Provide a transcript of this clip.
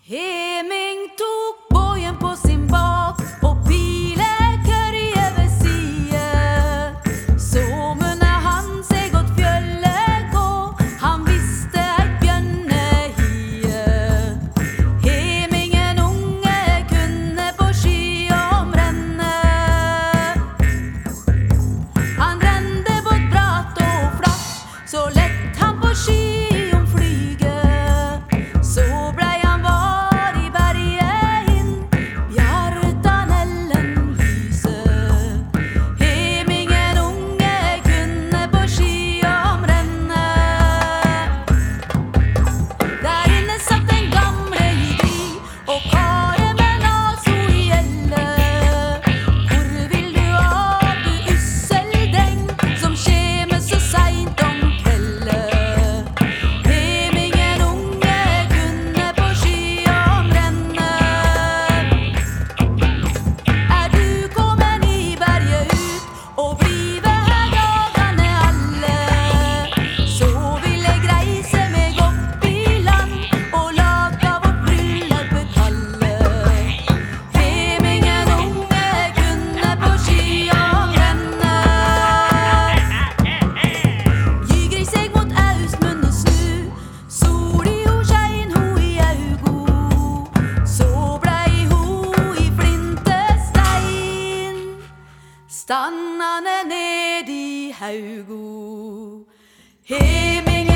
Heming tok bågen på sin bak og pilekørje ved side. Så munne han seg åt fjøllet gå, han visste eit bjørnehie. Hemingen unge kunne på ski omrenne. Han rende bort bratt og flatt, så lett han på ski om flyget. Så blei han var i berget inn, bjartanellen lyse. Hemingen unge kunne på ski omrenne. Der inne satt en gamle i gry, og kare med naso i gjelle. Hvor vil du av, du usseldeng, som kjeme så seint om kvelde? Hemingen unge kunne på ski omrenne. Du kommen i berget ut og blive her dagane alle, så vil eg reise meg opp i land og lata vårt bryllup kalle. Hemingen unge kunne på ski omrenne. Gygri seg mot aust munne snu, soli ho skein ho i augo. Så blei ho i flintestein, stannande ned i haugo. Hemingen